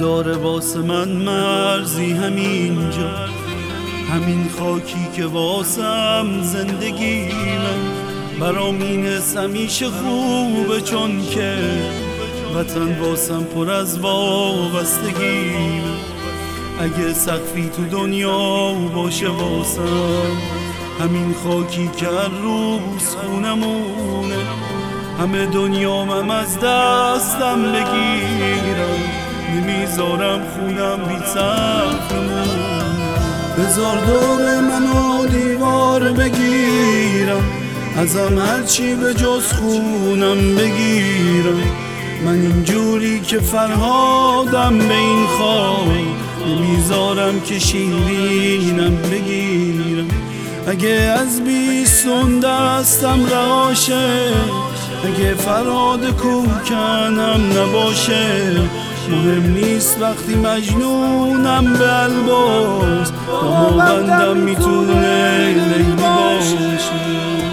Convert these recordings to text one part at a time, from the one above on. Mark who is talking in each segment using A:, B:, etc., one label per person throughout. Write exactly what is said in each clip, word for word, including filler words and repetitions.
A: نداره واسه من مرزی همینجا، همین خاکی که واسم زندگیمه. برام این حس همیشه خوبه چون که وطن واسم پر از وابستگیمه. اگه سقفی تو دنیا باشه واسم، همین خاکی که هر روز خونمونه. همه دنیامم از دستم بگیرم، نمیذارم خونم بی سقف بمونه. بذار دور منو دیوار بگیرم، ازم هرچی به جز خونم بگیرم. من اینجوری که فرهادم به این خاک، نمیذارم که شیرینم بگیرم. اگه از بیستون دستم رهاشه، اگه فرهاد کوکنم نباشه، مهم نیست وقتی مجنونم به الباس، دماوندم میتونه لیلی باشه.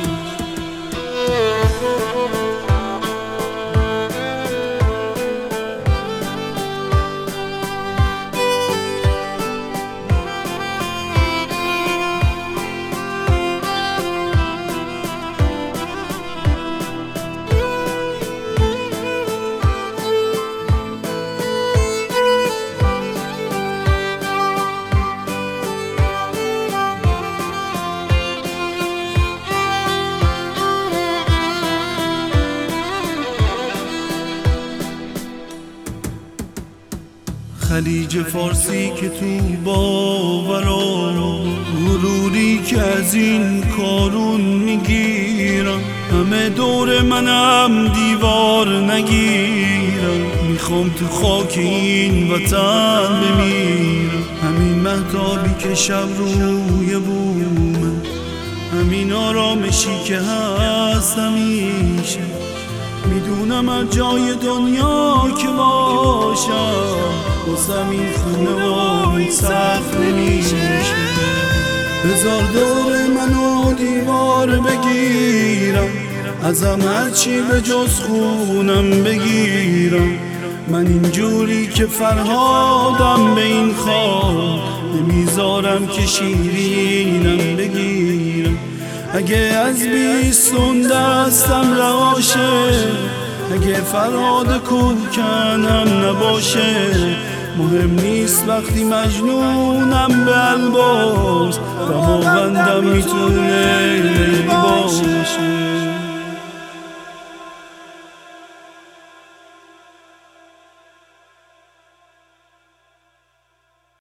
A: خلیج فارسی که تو باورا، غروری که از این کارون میگیرم. همه دور منم دیوار نگیرم، میخوام تو خاک این وطن بمیرم. همین مهتابی که شب روی بومه، همین آرامشی که هست همیشه. میدونم هر جای دنیا که باشم، واسم این خونه و سخت نمیشه. بذار دور منو دیوار بگیرم، ازم هرچی به جز خونم بگیرم. من اینجوری که فرهادم به این خاک، نمیذارم که شیرینم بگیرم. اگه از بیستون دستم رهاشه، اگه فرهاد کوکنم نباشه، مهم نیست وقتی مجنونم به الباس، دماوندم میتونه